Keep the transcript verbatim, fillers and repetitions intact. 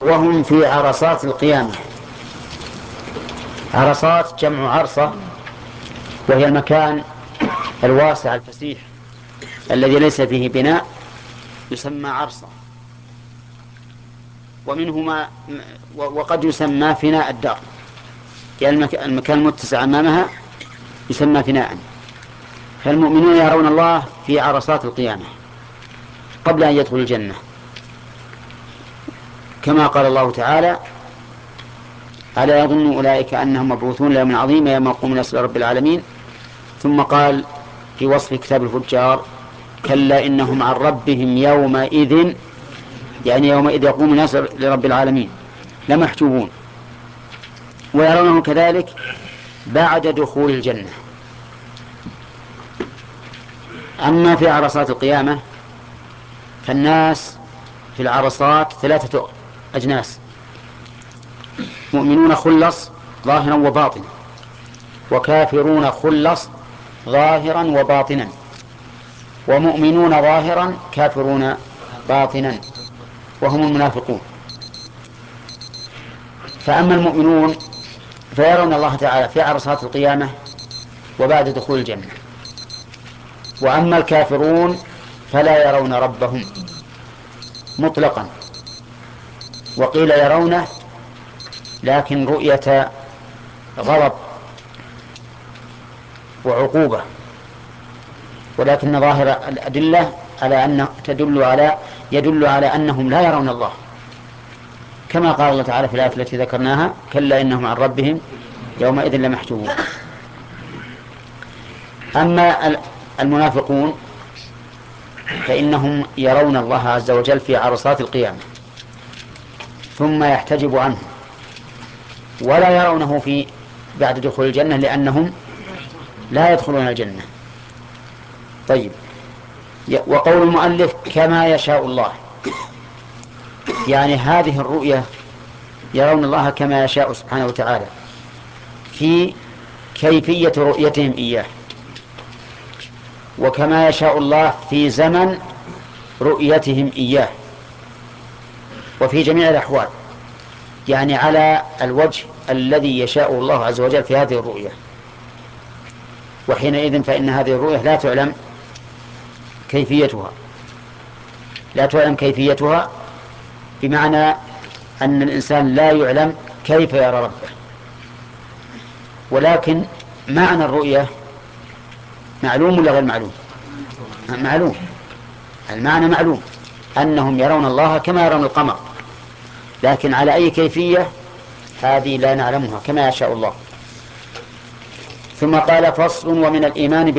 وهم في عرصات القيامة. عرصات جمع عرصة، وهي المكان الواسع الفسيح الذي ليس فيه بناء يسمى عرصة. ومنهما وقد يسمى فناء الدار، يعني المكان المتسع أمامها يسمى فناء. فالمؤمنون يرون الله في عرصات القيامة قبل أن يدخل الجنة، كما قال الله تعالى: ألا يظن أولئك أنهم مبعوثون ليوم عظيم يوم يقوم الناس لرب العالمين. ثم قال في وصف كتاب الفجار: كلا إنهم عن ربهم يومئذ، يعني يومئذ يقوم الناس لرب العالمين، لمحجوبون. ويرونه كذلك بعد دخول الجنة. أما في عرصات القيامة فالناس في العرصات ثلاثة أجناس: مؤمنون خلص ظاهرا وباطنا، وكافرون خلص ظاهرا وباطنا، ومؤمنون ظاهرا كافرون باطنا، وهم المنافقون. فأما المؤمنون فيرون الله تعالى في عرصات القيامة وبعد دخول الجنة، وأما الكافرون فلا يرون ربهم مطلقا، وقيل يرونه لكن رؤية غضب وعقوبة، ولكن ظاهر الأدلة على أن تدل على يدل على أنهم لا يرون الله، كما قال الله تعالى في الآية التي ذكرناها: كلا إنهم عن ربهم يومئذ لمحجوبون. أما المنافقون فإنهم يرون الله عز وجل في عرصات القيامة ثم يحتجب عنهم، ولا يرونه في بعد دخول الجنة، لأنهم لا يدخلون الجنة. طيب، وقول المؤلف كما يشاء الله، يعني هذه الرؤية يرون الله كما يشاء سبحانه وتعالى في كيفية رؤيتهم إياه، وكما يشاء الله في زمن رؤيتهم إياه، وفي جميع الأحوال، يعني على الوجه الذي يشاء الله عز وجل في هذه الرؤية. وحينئذ فإن هذه الرؤية لا تعلم كيفيتها لا تعلم كيفيتها بمعنى أن الإنسان لا يعلم كيف يرى ربه، ولكن معنى الرؤية معلوم ولا غير معلوم؟ معلوم، المعنى معلوم، أنهم يرون الله كما يرون القمر، لكن على أي كيفية هذه لا نعلمها، كما يشاء الله. ثم قال: فصل: ومن الإيمان